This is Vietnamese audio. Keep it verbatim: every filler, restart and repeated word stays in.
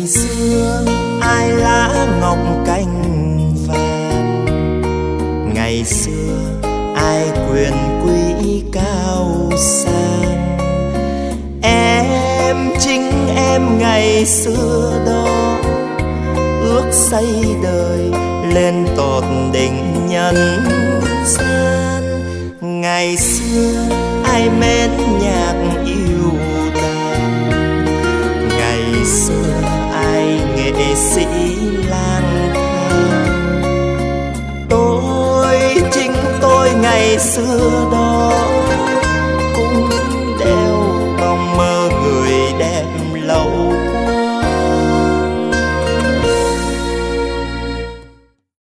Ngày xưa ai lá ngọc cành vàng, ngày xưa ai quyền quý cao sang. Em chính em ngày xưa đó, ước xây đời lên tột đỉnh nhân gian. Ngày xưa ai mến nhạc yêu đàn, ngày xưa ai nghệ sĩ lang thang. Tôi chính tôi ngày xưa đó,